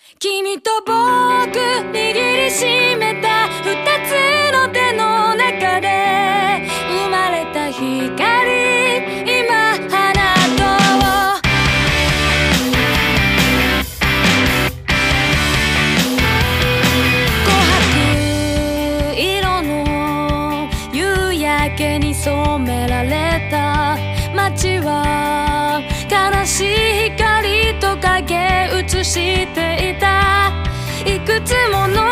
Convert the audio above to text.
君と僕握りしめた二つの手の中で生まれた光、今放とう。琥珀色の夕焼けに染められた街は悲しい光と影映していた。いくつもの